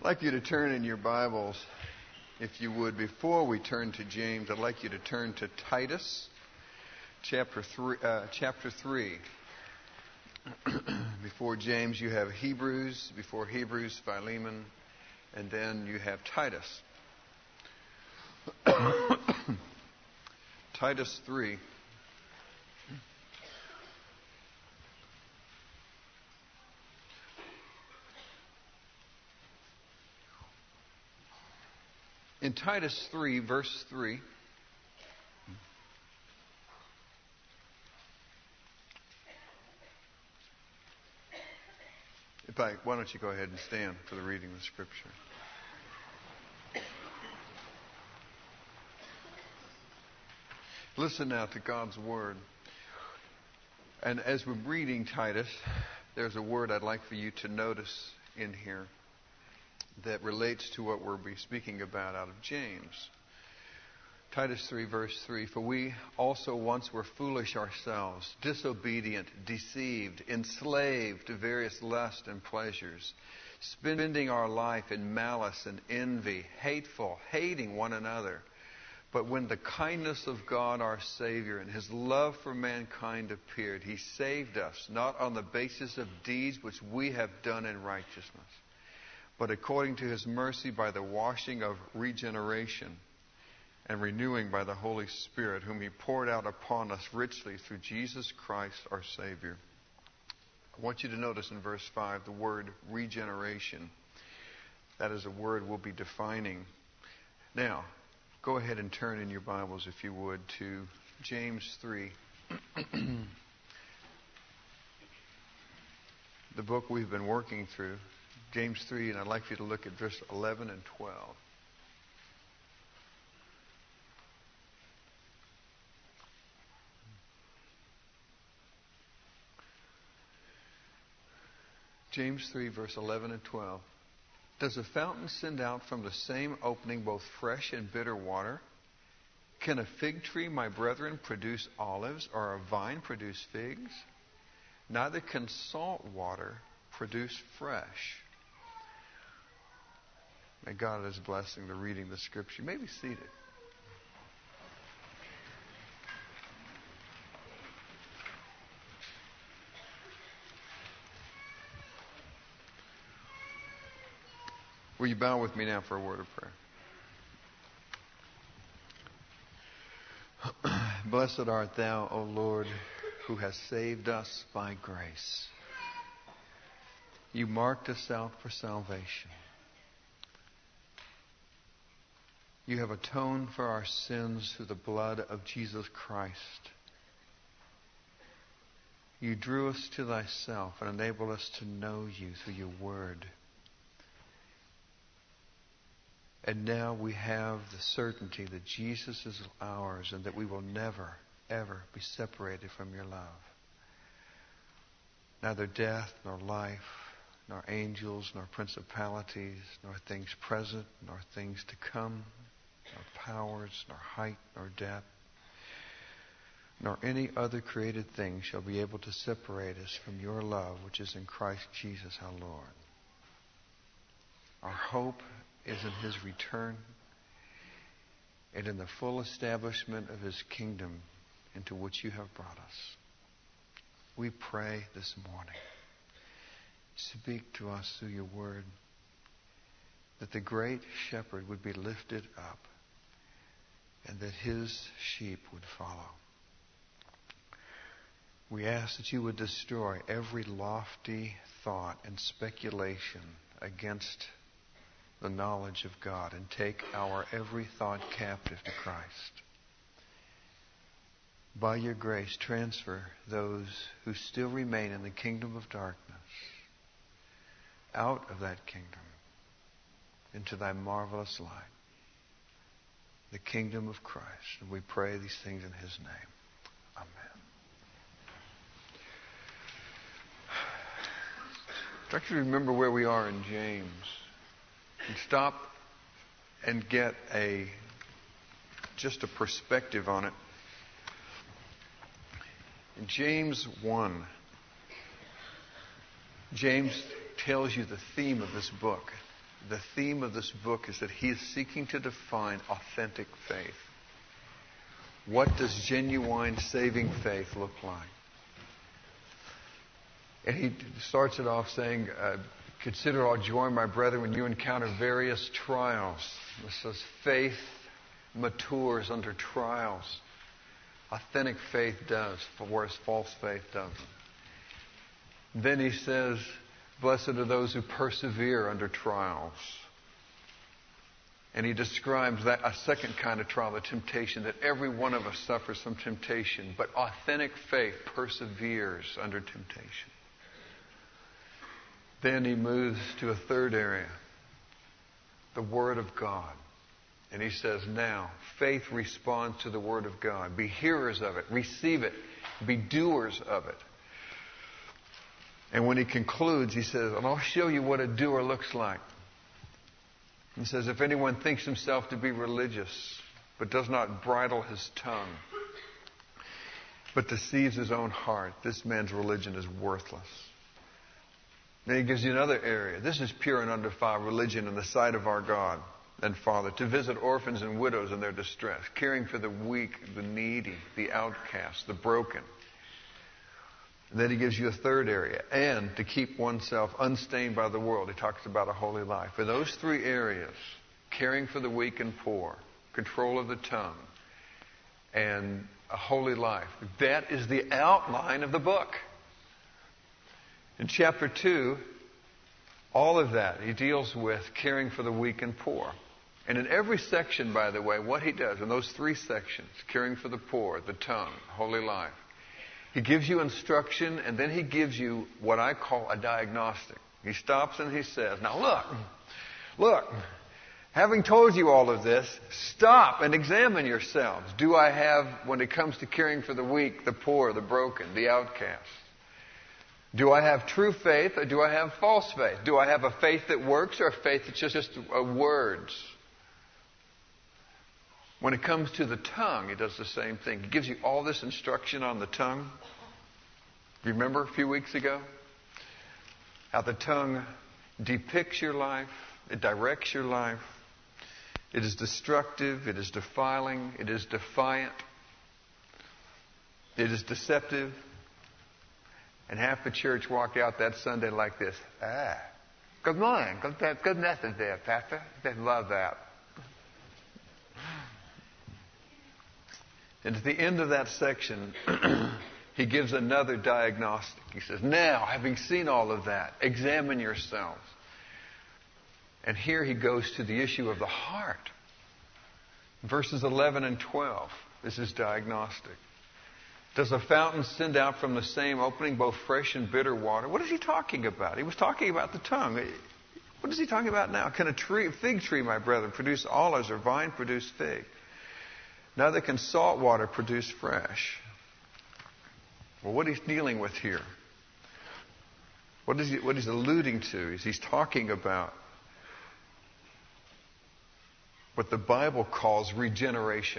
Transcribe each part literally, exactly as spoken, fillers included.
I'd like you to turn in your Bibles, if you would. Before we turn to James, I'd like you to turn to Titus, chapter three. Uh, chapter three. Before James, you have Hebrews. Before Hebrews, Philemon, and then you have Titus. Titus three. In Titus three, verse three, if I, why don't you go ahead and stand for the reading of the Scripture. Listen now to God's Word. And as we're reading Titus, there's a word I'd like for you to notice in here that relates to what we'll be speaking about out of James. Titus three, verse three, for we also once were foolish ourselves, disobedient, deceived, enslaved to various lusts and pleasures, spending our life in malice and envy, hateful, hating one another. But when the kindness of God our Savior and His love for mankind appeared, He saved us, not on the basis of deeds which we have done in righteousness, but according to His mercy by the washing of regeneration and renewing by the Holy Spirit, whom He poured out upon us richly through Jesus Christ our Savior. I want you to notice in verse five the word regeneration. That is a word we'll be defining. Now, go ahead and turn in your Bibles, if you would, to James three. The book we've been working through. James three, and I'd like you to look at verse eleven and twelve. James three, verse eleven and twelve. Does a fountain send out from the same opening both fresh and bitter water? Can a fig tree, my brethren, produce olives, or a vine produce figs? Neither can salt water produce fresh. May God is blessing the reading of the Scripture. You may be seated. Will you bow with me now for a word of prayer? Blessed art Thou, O Lord, who hast saved us by grace. You marked us out for salvation. You have atoned for our sins through the blood of Jesus Christ. You drew us to Thyself and enabled us to know You through Your Word. And now we have the certainty that Jesus is ours and that we will never, ever be separated from Your love. Neither death, nor life, nor angels, nor principalities, nor things present, nor things to come, nor powers, nor height, nor depth, nor any other created thing shall be able to separate us from Your love, which is in Christ Jesus our Lord. Our hope is in His return and in the full establishment of His kingdom into which You have brought us. We pray this morning, speak to us through Your Word, that the great shepherd would be lifted up and that His sheep would follow. We ask that You would destroy every lofty thought and speculation against the knowledge of God and take our every thought captive to Christ. By Your grace, transfer those who still remain in the kingdom of darkness out of that kingdom into Thy marvelous light, the kingdom of Christ. And we pray these things in His name. Amen. I'd like you to remember where we are in James and stop and get a just a perspective on it. In James one, James tells you the theme of this book. the theme of this book is that he is seeking to define authentic faith. What does genuine saving faith look like? And he starts it off saying, uh, consider all joy, my brethren, when you encounter various trials. It says faith matures under trials. Authentic faith does, whereas false faith doesn't. Then he says, blessed are those who persevere under trials. And he describes that a second kind of trial, the temptation, that every one of us suffers some temptation, but authentic faith perseveres under temptation. Then he moves to a third area, the Word of God. And he says, now, faith responds to the Word of God. Be hearers of it. Receive it. Be doers of it. And when he concludes, he says, and I'll show you what a doer looks like. He says, if anyone thinks himself to be religious, but does not bridle his tongue, but deceives his own heart, this man's religion is worthless. Then he gives you another area. This is pure and undefiled religion in the sight of our God and Father, to visit orphans and widows in their distress, caring for the weak, the needy, the outcast, the broken. And then he gives you a third area, and to keep oneself unstained by the world. He talks about a holy life. In those three areas, caring for the weak and poor, control of the tongue, and a holy life, that is the outline of the book. In chapter two, all of that, he deals with caring for the weak and poor. And in every section, by the way, what he does, in those three sections, caring for the poor, the tongue, holy life, he gives you instruction, and then he gives you what I call a diagnostic. He stops and he says, now look, look, having told you all of this, stop and examine yourselves. Do I have, when it comes to caring for the weak, the poor, the broken, the outcast? Do I have true faith or do I have false faith? Do I have a faith that works or a faith that's just, just uh, words? When it comes to the tongue, he does the same thing. He gives you all this instruction on the tongue. You remember a few weeks ago? How the tongue depicts your life. It directs your life. It is destructive. It is defiling. It is defiant. It is deceptive. And half the church walked out that Sunday like this. Ah, good morning. Good, good message there, Pastor. They love that. And at the end of that section, he gives another diagnostic. He says, now, having seen all of that, examine yourselves. And here he goes to the issue of the heart. Verses eleven and twelve. This is diagnostic. Does a fountain send out from the same opening both fresh and bitter water? What is he talking about? He was talking about the tongue. What is he talking about now? Can a tree, fig tree, my brethren, produce olives, or vine produce fig? Neither can salt water produce fresh. Well, what he's dealing with here, what is he, what he's alluding to is he's talking about what the Bible calls regeneration,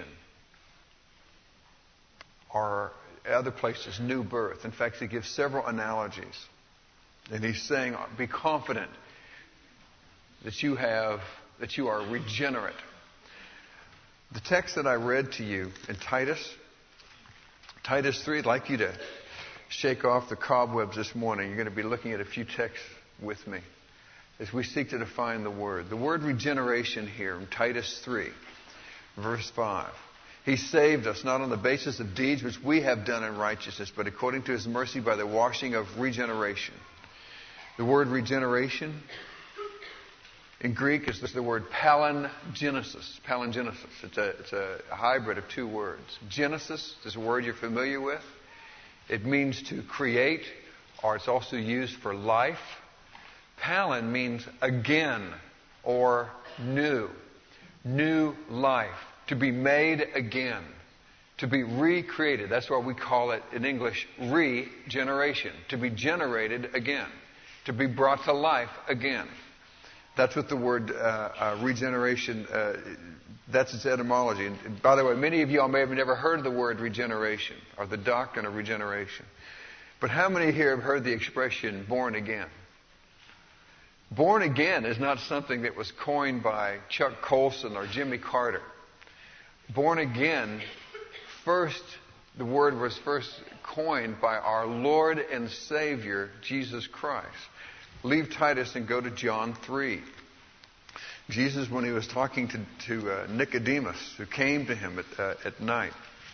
or other places, new birth. In fact, he gives several analogies. And he's saying, be confident that you have, that you are regenerate. The text that I read to you in Titus, Titus three, I'd like you to shake off the cobwebs this morning. You're going to be looking at a few texts with me as we seek to define the word. The word regeneration here in Titus three, verse five. He saved us not on the basis of deeds which we have done in righteousness, but according to His mercy by the washing of regeneration. The word regeneration in Greek is the word palingenesis. Palingenesis. It's a, it's a hybrid of two words. Genesis is a word you're familiar with. It means to create, or it's also used for life. Palin means again or new. New life. To be made again. To be recreated. That's why we call it in English regeneration. To be generated again. To be brought to life again. That's what the word uh, uh, regeneration, uh, that's its etymology. And, and by the way, many of y'all may have never heard the word regeneration or the doctrine of regeneration. But how many here have heard the expression born again? Born again is not something that was coined by Chuck Colson or Jimmy Carter. Born again, first, the word was first coined by our Lord and Savior, Jesus Christ. Leave Titus and go to John three. Jesus, when he was talking to, to uh, Nicodemus, who came to him at, uh, at night,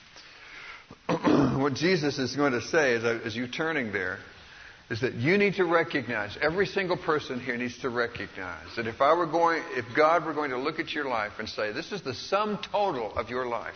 what Jesus is going to say as, as you're turning there is that you need to recognize, every single person here needs to recognize that if I were going, if God were going to look at your life and say, this is the sum total of your life,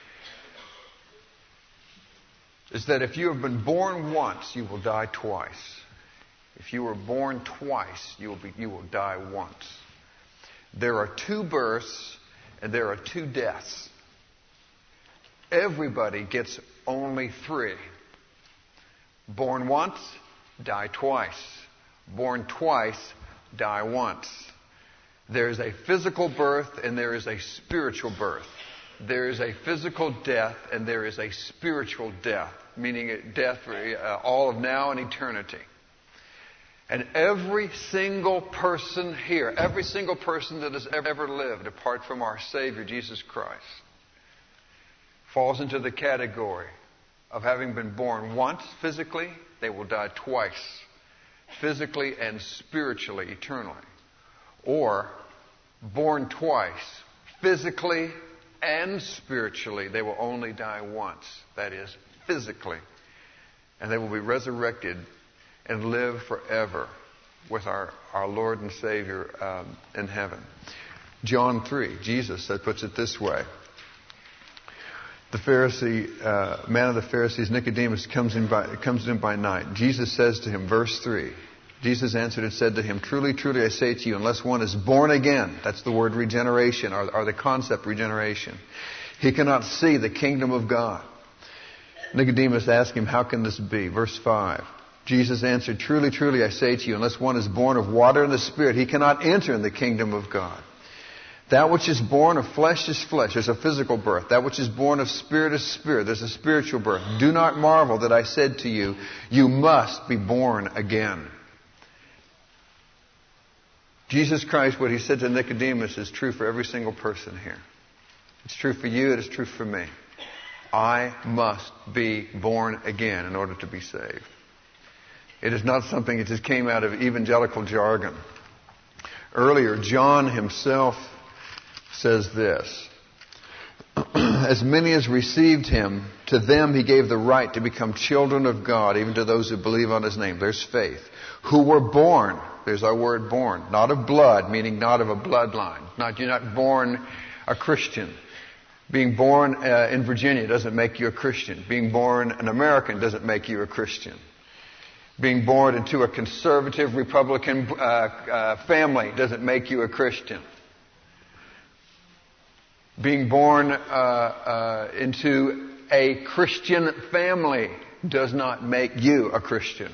is that if you have been born once, you will die twice. If you were born twice, you will be, you will die once. There are two births and there are two deaths. Everybody gets only three. Born once, die twice. Born twice, die once. There is a physical birth and there is a spiritual birth. There is a physical death and there is a spiritual death, meaning death for uh, all of now and eternity. And every single person here, every single person that has ever lived apart from our Savior, Jesus Christ, falls into the category of having been born once physically, they will die twice, physically and spiritually, eternally. Or born twice, physically and spiritually, they will only die once, that is, physically. And they will be resurrected and live forever with our, our Lord and Savior um, in heaven. John three, Jesus puts it this way. The Pharisee, uh, man of the Pharisees, Nicodemus, comes in, by, comes in by night. Jesus says to him, verse three, Jesus answered and said to him, truly, truly, I say to you, unless one is born again, that's the word regeneration, or, or the concept regeneration, he cannot see the kingdom of God. Nicodemus asked him, how can this be? Verse five, Jesus answered, truly, truly, I say to you, unless one is born of water and the Spirit, he cannot enter in the kingdom of God. That which is born of flesh is flesh. There's a physical birth. That which is born of spirit is spirit. There's a spiritual birth. Do not marvel that I said to you, you must be born again. Jesus Christ, what he said to Nicodemus is true for every single person here. It's true for you. It is true for me. I must be born again in order to be saved. It is not something that just came out of evangelical jargon. Earlier, John himself says this, as many as received him, to them he gave the right to become children of God, even to those who believe on his name. There's faith. Who were born, there's our word born, not of blood, meaning not of a bloodline. Not, you're not born a Christian. Being born uh, in Virginia doesn't make you a Christian. Being born an American doesn't make you a Christian. Being born into a conservative Republican uh, uh, family doesn't make you a Christian. Being born uh, uh, into a Christian family does not make you a Christian.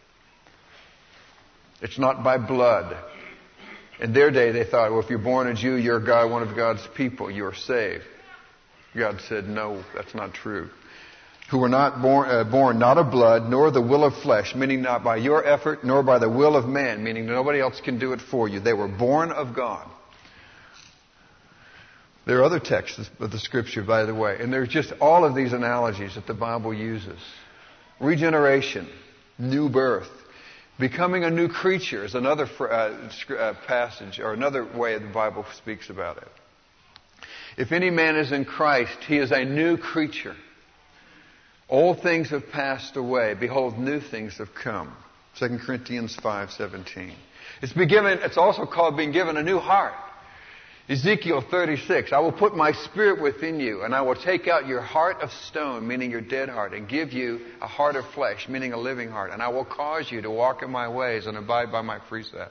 It's not by blood. In their day, they thought, well, if you're born a Jew, you're God, one of God's people, you're saved. God said, no, that's not true. Who were not born, uh, born not of blood, nor the will of flesh, meaning not by your effort, nor by the will of man, meaning nobody else can do it for you. They were born of God. There are other texts of the Scripture, by the way, and there's just all of these analogies that the Bible uses. Regeneration, new birth, becoming a new creature is another uh, passage, or another way the Bible speaks about it. If any man is in Christ, he is a new creature. Old things have passed away. Behold, new things have come. Second Corinthians five seventeen. It's been given, it's also called being given a new heart. Ezekiel thirty-six, I will put my spirit within you, and I will take out your heart of stone, meaning your dead heart, and give you a heart of flesh, meaning a living heart. And I will cause you to walk in my ways and abide by my precepts.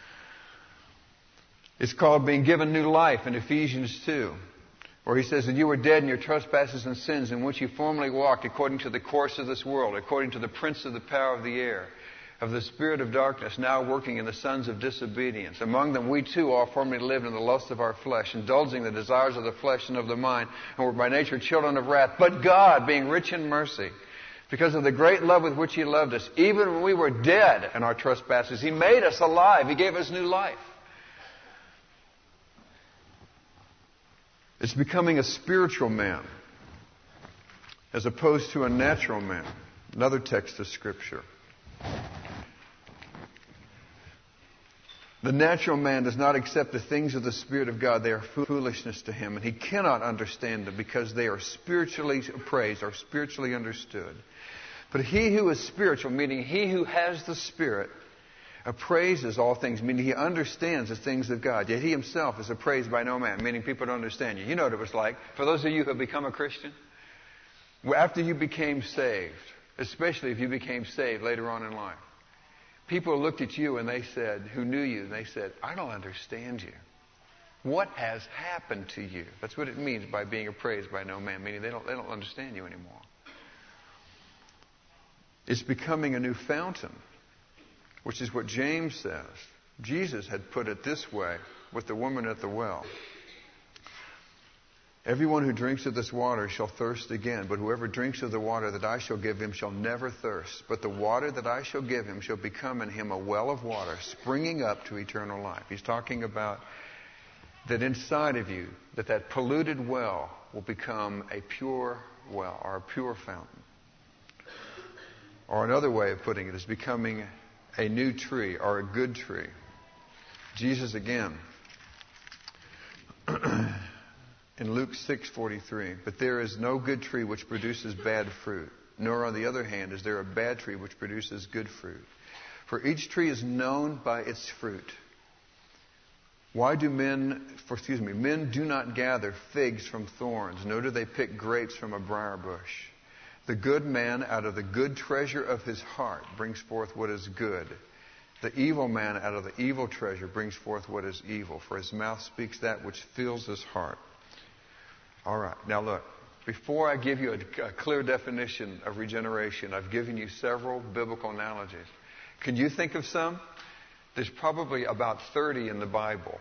It's called being given new life in Ephesians two. Where he says that you were dead in your trespasses and sins in which you formerly walked according to the course of this world, according to the prince of the power of the air, of the spirit of darkness, now working in the sons of disobedience. Among them we too all formerly lived in the lust of our flesh, indulging the desires of the flesh and of the mind, and were by nature children of wrath. But God, being rich in mercy, Because of the great love with which He loved us, even when we were dead in our trespasses, He made us alive. He gave us new life. It's becoming a spiritual man as opposed to a natural man. Another text of Scripture. The natural man does not accept the things of the Spirit of God. They are foolishness to him, and he cannot understand them because they are spiritually appraised or spiritually understood. But he who is spiritual, meaning he who has the Spirit, appraises all things, meaning he understands the things of God. Yet he himself is appraised by no man, meaning people don't understand you. You know what it was like. For those of you who have become a Christian, after you became saved, especially if you became saved later on in life, people looked at you and they said, who knew you, and they said, I don't understand you. What has happened to you? That's what it means by being appraised by no man, meaning they don't, they don't understand you anymore. It's becoming a new fountain, which is what James says. Jesus had put it this way with the woman at the well. Everyone who drinks of this water shall thirst again, but whoever drinks of the water that I shall give him shall never thirst. But the water that I shall give him shall become in him a well of water, springing up to eternal life. He's talking about that inside of you, that that polluted well will become a pure well, or a pure fountain. Or another way of putting it is becoming a new tree, or a good tree. Jesus again, in Luke six forty-three, but there is no good tree which produces bad fruit, nor on the other hand is there a bad tree which produces good fruit. For each tree is known by its fruit. Why do men, for, excuse me, men do not gather figs from thorns, nor do they pick grapes from a briar bush. The good man out of the good treasure of his heart brings forth what is good. The evil man out of the evil treasure brings forth what is evil, for his mouth speaks that which fills his heart. All right, now look, before I give you a, a clear definition of regeneration, I've given you several biblical analogies. Can you think of some? There's probably about thirty in the Bible.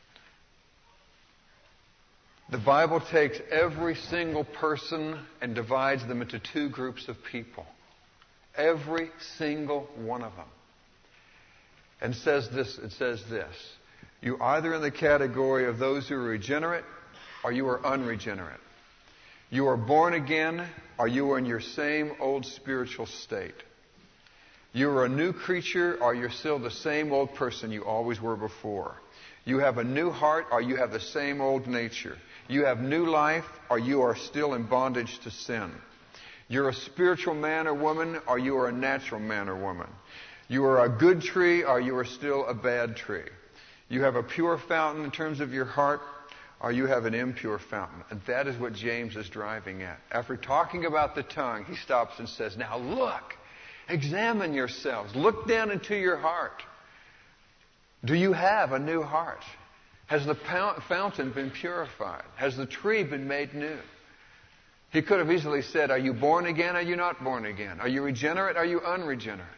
The Bible takes every single person and divides them into two groups of people. Every single one of them. And says this, it says this. You're either in the category of those who are regenerate or you are unregenerate. You are born again or you are in your same old spiritual state. You are a new creature or you're still the same old person you always were before. You have a new heart or you have the same old nature. You have new life or you are still in bondage to sin. You're a spiritual man or woman or you are a natural man or woman. You are a good tree or you are still a bad tree. You have a pure fountain in terms of your heart or you have an impure fountain. And that is what James is driving at. After talking about the tongue, he stops and says, now look, examine yourselves. Look down into your heart. Do you have a new heart? Has the fountain been purified? Has the tree been made new? He could have easily said, are you born again? Are you not born again? Are you regenerate? Are you unregenerate?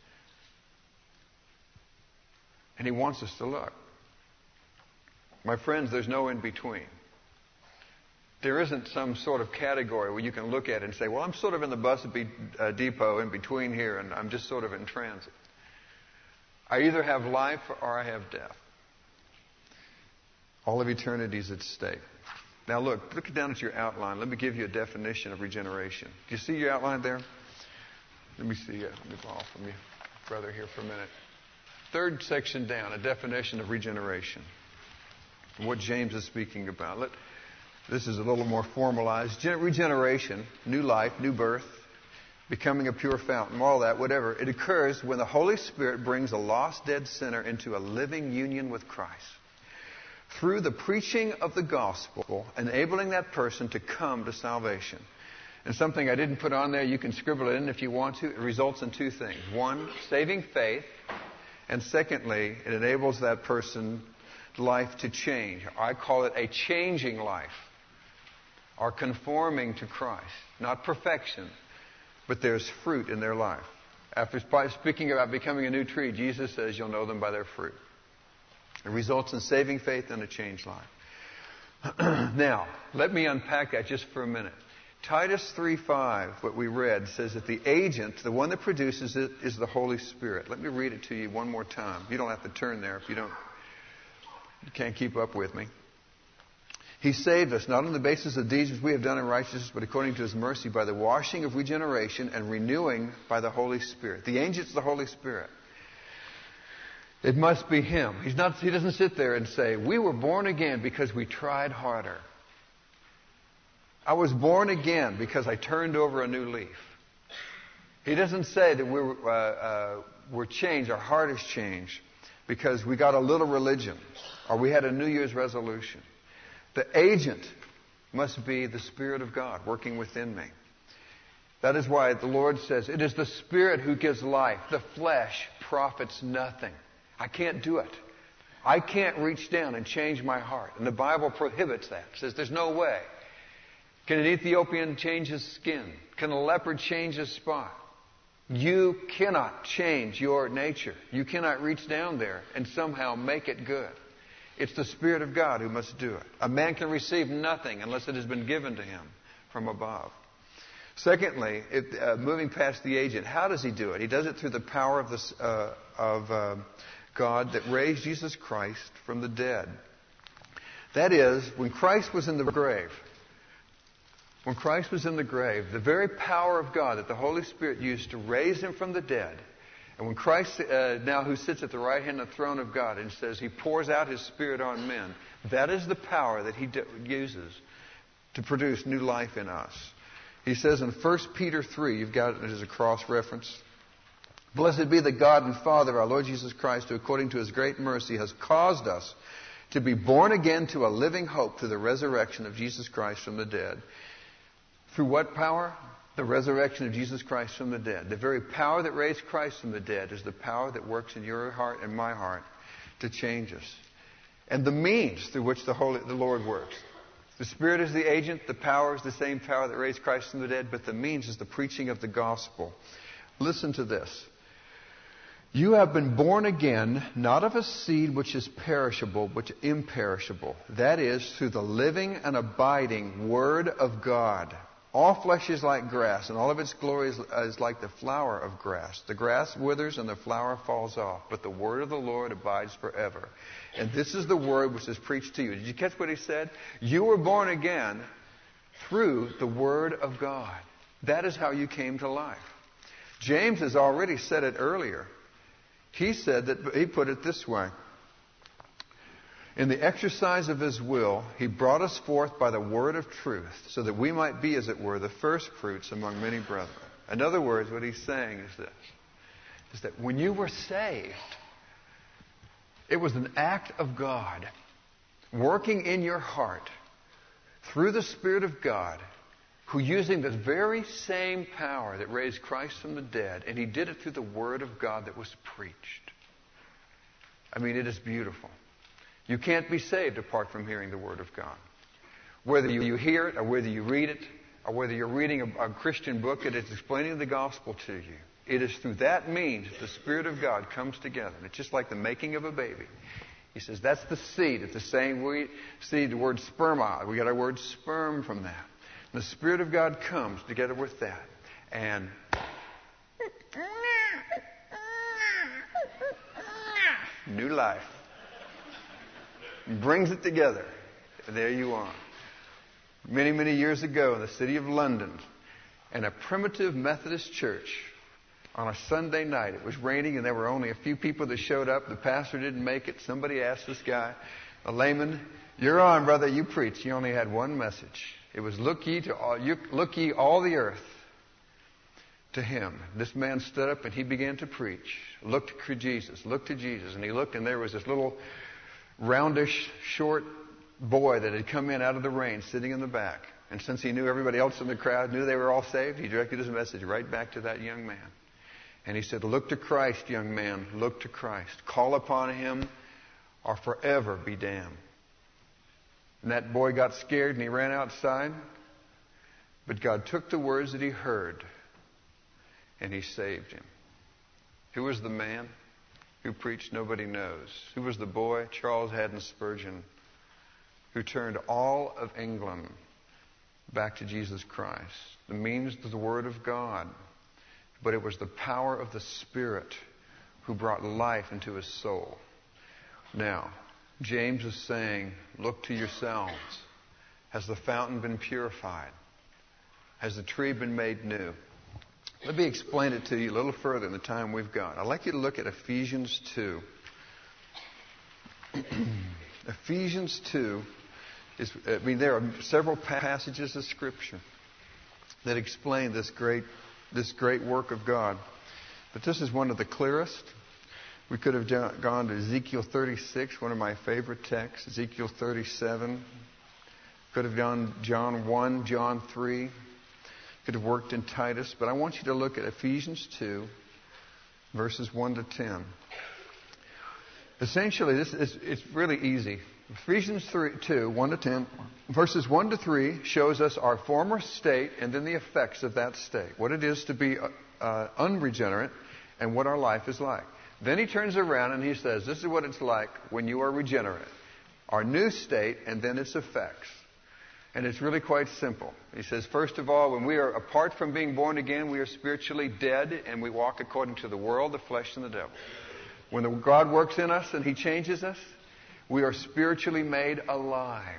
And he wants us to look. My friends, there's no in between. There isn't some sort of category where you can look at it and say, well, I'm sort of in the bus depot in between here and I'm just sort of in transit. I either have life or I have death. All of eternity is at stake. Now look, look down at your outline. Let me give you a definition of regeneration. Do you see your outline there? Let me see. Uh, let me borrow from you, brother, here for a minute. Third section down, a definition of regeneration. What James is speaking about. Let, this is a little more formalized. Gen- regeneration, new life, new birth, becoming a pure fountain, all that, whatever. It occurs when the Holy Spirit brings a lost, dead sinner into a living union with Christ. Through the preaching of the gospel, enabling that person to come to salvation. And something I didn't put on there, you can scribble it in if you want to. It results in two things. One, saving faith. And secondly, it enables that person's life to change. I call it a changing life. Or conforming to Christ. Not perfection, but there's fruit in their life. After speaking about becoming a new tree, Jesus says you'll know them by their fruit. It results in saving faith and a changed life. Now, let me unpack that just for a minute. Titus three five, what we read, says that the agent, the one that produces it, is the Holy Spirit. Let me read it to you one more time. You don't have to turn there if you don't, you can't keep up with me. He saved us, not on the basis of deeds which we have done in righteousness, but according to His mercy, by the washing of regeneration and renewing by the Holy Spirit. The agent's the Holy Spirit. It must be Him. He's not, he doesn't sit there and say, we were born again because we tried harder. I was born again because I turned over a new leaf. He doesn't say that we're, uh, uh, we're changed, our heart has changed because we got a little religion or we had a New Year's resolution. The agent must be the Spirit of God working within me. That is why the Lord says, it is the Spirit who gives life. The flesh profits nothing. I can't do it. I can't reach down and change my heart. And the Bible prohibits that. It says there's no way. Can an Ethiopian change his skin? Can a leopard change his spot? You cannot change your nature. You cannot reach down there and somehow make it good. It's the Spirit of God who must do it. A man can receive nothing unless it has been given to him from above. Secondly, it, uh, moving past the agent, how does he do it? He does it through the power of, this, uh, of uh, God that raised Jesus Christ from the dead. That is, when Christ was in the grave, when Christ was in the grave, the very power of God that the Holy Spirit used to raise Him from the dead, and when Christ, uh, now who sits at the right hand of the throne of God and says He pours out His Spirit on men, that is the power that He d- uses to produce new life in us. He says in First Peter three, you've got it as a cross-reference, blessed be the God and Father of our Lord Jesus Christ, who according to His great mercy has caused us to be born again to a living hope through the resurrection of Jesus Christ from the dead. Through what power? The resurrection of Jesus Christ from the dead. The very power that raised Christ from the dead is the power that works in your heart and my heart to change us. And the means through which the Holy, the Lord works. The Spirit is the agent. The power is the same power that raised Christ from the dead. But the means is the preaching of the gospel. Listen to this. You have been born again, not of a seed which is perishable, but imperishable. That is, through the living and abiding Word of God. All flesh is like grass, and all of its glory is, is like the flower of grass. The grass withers and the flower falls off, but the word of the Lord abides forever. And this is the word which is preached to you. Did you catch what he said? You were born again through the word of God. That is how you came to life. James has already said it earlier. He said that, he put it this way. In the exercise of His will, He brought us forth by the word of truth, so that we might be, as it were, the first fruits among many brethren. In other words, what he's saying is this, is that when you were saved, it was an act of God working in your heart through the Spirit of God, who using the very same power that raised Christ from the dead, and He did it through the word of God that was preached. I mean, it is beautiful. You can't be saved apart from hearing the Word of God. Whether you, you hear it or whether you read it or whether you're reading a, a Christian book that is explaining the gospel to you, it is through that means that the Spirit of God comes together. And it's just like the making of a baby. He says that's the seed. It's the same we seed, the word sperma. We got our word sperm from that. And the Spirit of God comes together with that. And new life. Brings it together. And there you are. Many, many years ago in the city of London, in a primitive Methodist church, on a Sunday night, it was raining and there were only a few people that showed up. The pastor didn't make it. Somebody asked this guy, a layman, "You're on, brother, you preach." He only had one message. It was, look ye to all, you, look ye all the earth to Him. This man stood up and he began to preach. Look to Jesus, look to Jesus. And he looked and there was this little roundish, short boy that had come in out of the rain sitting in the back. And since he knew everybody else in the crowd knew they were all saved, he directed his message right back to that young man. And he said, look to Christ, young man, look to Christ. Call upon Him or forever be damned. And that boy got scared and he ran outside. But God took the words that he heard and He saved him. Who was the man who preached? Nobody knows. Who was the boy? Charles Haddon Spurgeon, who turned all of England back to Jesus Christ. The means was the Word of God, but it was the power of the Spirit who brought life into his soul. Now, James is saying, look to yourselves. Has the fountain been purified? Has the tree been made new? Let me explain it to you a little further in the time we've got. I'd like you to look at Ephesians two. Ephesians two is, I mean, there are several passages of Scripture that explain this great, this great work of God. But this is one of the clearest. We could have gone to Ezekiel thirty-six, one of my favorite texts, Ezekiel thirty-seven. Could have gone John one, John three. Could have worked in Titus. But I want you to look at Ephesians two, verses one to ten. Essentially, this is it's really easy. Ephesians two, one to ten, verses one to three shows us our former state and then the effects of that state. What it is to be uh, unregenerate and what our life is like. Then he turns around and he says, this is what it's like when you are regenerate. Our new state and then its effects. And it's really quite simple. He says, first of all, when we are apart from being born again, we are spiritually dead and we walk according to the world, the flesh, and the devil. When the God works in us and he changes us, we are spiritually made alive.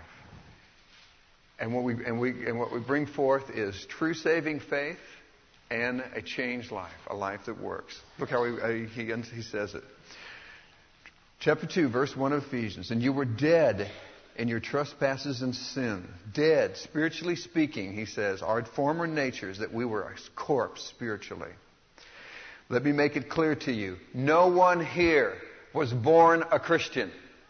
And what we, and we, and what we bring forth is true saving faith and a changed life, a life that works. Look how he, he, he says it. Chapter two, verse one of Ephesians. And you were dead in your trespasses and sin. Dead, spiritually speaking, he says, our former natures, that we were a corpse spiritually. Let me make it clear to you. No one here was born a Christian.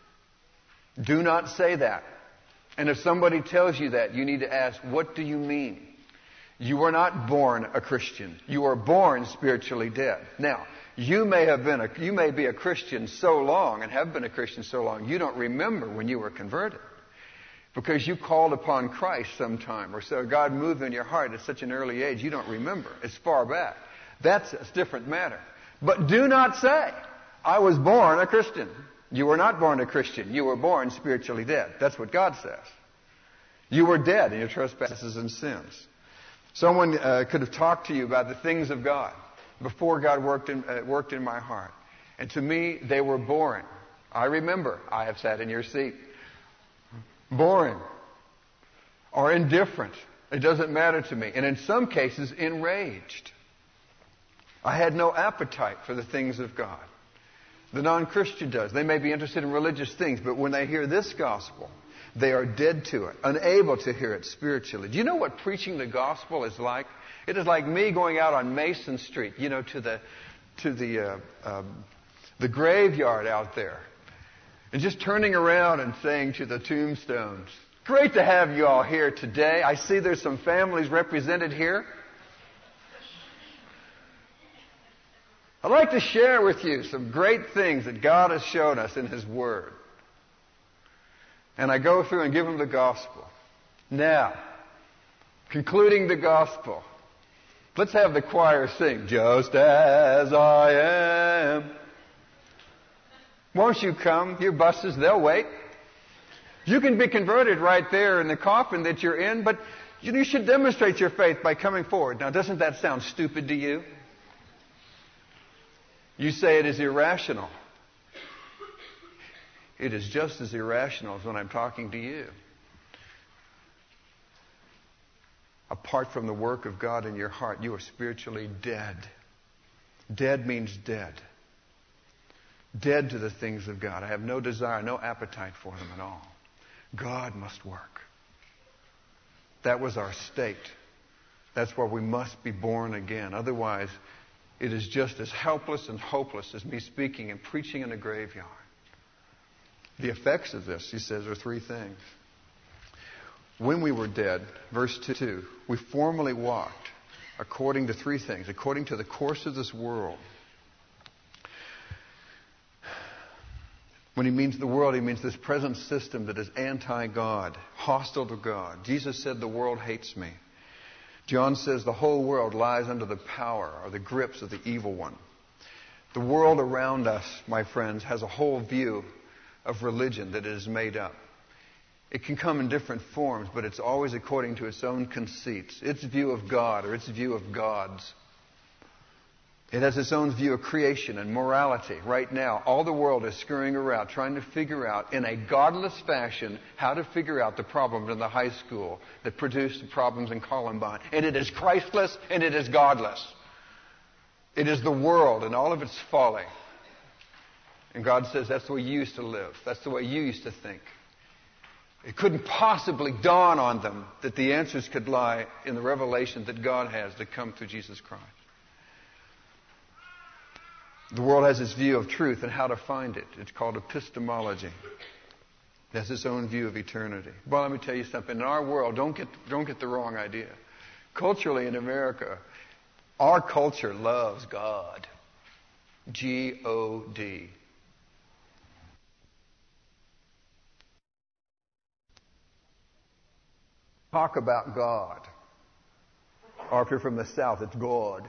Do not say that. And if somebody tells you that, you need to ask, what do you mean? You were not born a Christian. You were born spiritually dead. Now, you may have been a, you may be a Christian so long and have been a Christian so long, you don't remember when you were converted. Because you called upon Christ sometime, or so God moved in your heart at such an early age, you don't remember. It's far back. That's a different matter. But do not say, I was born a Christian. You were not born a Christian. You were born spiritually dead. That's what God says. You were dead in your trespasses and sins. Someone uh, could have talked to you about the things of God before God worked in, uh, worked in my heart. And to me, they were boring. I remember I have sat in your seat. Boring. Or indifferent. It doesn't matter to me. And in some cases, enraged. I had no appetite for the things of God. The non-Christian does. They may be interested in religious things, but when they hear this gospel, they are dead to it, unable to hear it spiritually. Do you know what preaching the gospel is like? It is like me going out on Mason Street, you know, to the to the uh, um, the graveyard out there, and just turning around and saying to the tombstones, "Great to have you all here today. I see there's some families represented here. I'd like to share with you some great things that God has shown us in His Word." And I go through and give them the gospel. Now, concluding the gospel, let's have the choir sing, "Just as I am." Won't you come? Your buses, they'll wait. You can be converted right there in the coffin that you're in, but you should demonstrate your faith by coming forward. Now, doesn't that sound stupid to you? You say it is irrational. It is just as irrational as when I'm talking to you. Apart from the work of God in your heart, you are spiritually dead. Dead means dead. Dead to the things of God. I have no desire, no appetite for them at all. God must work. That was our state. That's why we must be born again. Otherwise, it is just as helpless and hopeless as me speaking and preaching in a graveyard. The effects of this, he says, are three things. When we were dead, verse two, we formerly walked according to three things. According to the course of this world. When he means the world, he means this present system that is anti-God, hostile to God. Jesus said, the world hates me. John says the whole world lies under the power or the grips of the evil one. The world around us, my friends, has a whole view of religion that it is made up. It can come in different forms, but it's always according to its own conceits, its view of God or its view of gods. It has its own view of creation and morality. Right now, all the world is scurrying around trying to figure out in a godless fashion how to figure out the problems in the high school that produced the problems in Columbine. And it is Christless and it is godless. It is the world and all of its folly. And God says that's the way you used to live. That's the way you used to think. It couldn't possibly dawn on them that the answers could lie in the revelation that God has that come through Jesus Christ. The world has its view of truth and how to find it. It's called epistemology. It has its own view of eternity. Well, let me tell you something. In our world, don't get, don't get the wrong idea. Culturally in America, our culture loves God. G O D. Talk about God. Or if you're from the South, it's God.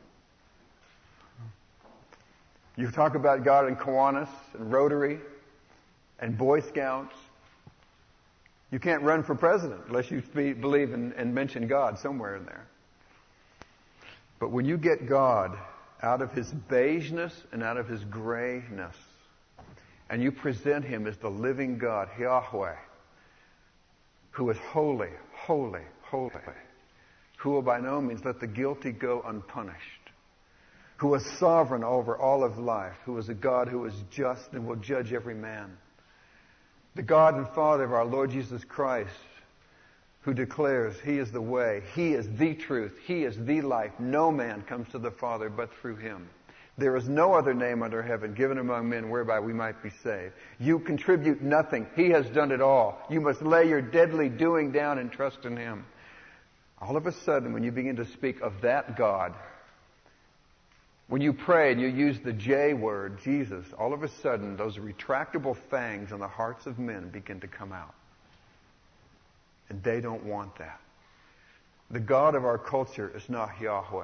You talk about God in Kiwanis and Rotary and Boy Scouts. You can't run for president unless you speak, believe and, and mention God somewhere in there. But when you get God out of His beigeness and out of His grayness, and you present Him as the living God, Yahweh, who is holy, holy, holy, who will by no means let the guilty go unpunished, who is sovereign over all of life, who is a God who is just and will judge every man. The God and Father of our Lord Jesus Christ, who declares He is the way, He is the truth, He is the life. No man comes to the Father but through Him. There is no other name under heaven given among men whereby we might be saved. You contribute nothing. He has done it all. You must lay your deadly doing down and trust in Him. All of a sudden, when you begin to speak of that God, when you pray and you use the J word, Jesus, all of a sudden those retractable fangs on the hearts of men begin to come out. And they don't want that. The God of our culture is not Yahweh.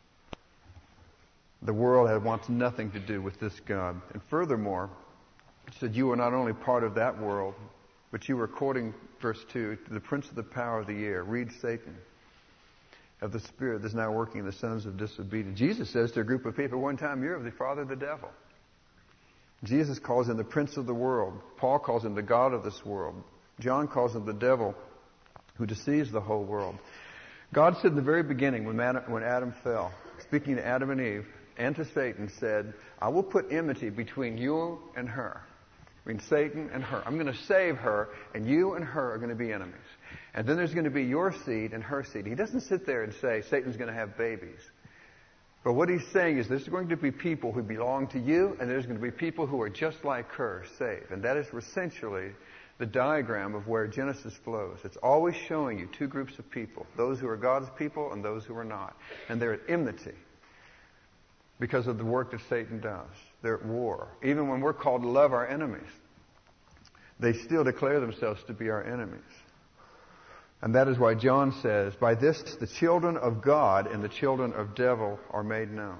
The world wants nothing to do with this God. And furthermore, it said you are not only part of that world, but you are according, verse two, to the prince of the power of the air. Read Satan. Of the spirit that's now working in the sons of disobedience. Jesus says to a group of people, one time, you're of the father of the devil. Jesus calls him the prince of the world. Paul calls him the God of this world. John calls him the devil who deceives the whole world. God said in the very beginning when Adam, when Adam fell, speaking to Adam and Eve and to Satan, said, I will put enmity between you and her. Between Satan and her. I'm going to save her, and you and her are going to be enemies. And then there's going to be your seed and her seed. He doesn't sit there and say Satan's going to have babies. But what he's saying is there's going to be people who belong to you, and there's going to be people who are just like her, saved. And that is essentially the diagram of where Genesis flows. It's always showing you two groups of people, those who are God's people and those who are not. And they're at enmity because of the work that Satan does. They're at war. Even when we're called to love our enemies, they still declare themselves to be our enemies. And that is why John says, by this the children of God and the children of devil are made known.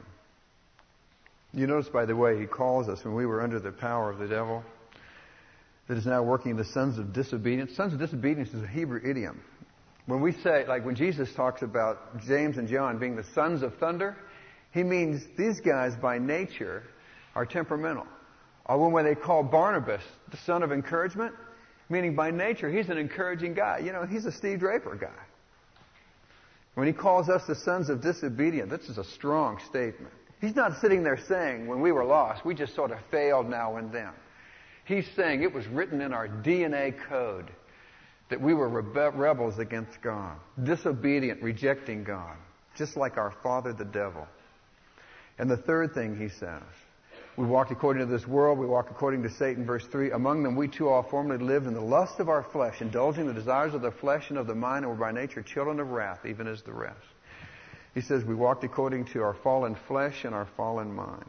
You notice, by the way, he calls us when we were under the power of the devil, that is now working the sons of disobedience. Sons of disobedience is a Hebrew idiom. When we say, like when Jesus talks about James and John being the sons of thunder, he means these guys by nature are temperamental. Or when they call Barnabas the son of encouragement, meaning by nature he's an encouraging guy. You know, he's a Steve Draper guy. When he calls us the sons of disobedience, this is a strong statement. He's not sitting there saying when we were lost, we just sort of failed now and then. He's saying it was written in our D N A code that we were rebe- rebels against God, disobedient, rejecting God, just like our father the devil. And the third thing he says, we walked according to this world, we walk according to Satan, verse three. Among them we too all formerly lived in the lust of our flesh, indulging the desires of the flesh and of the mind, and were by nature children of wrath, even as the rest. He says we walked according to our fallen flesh and our fallen mind.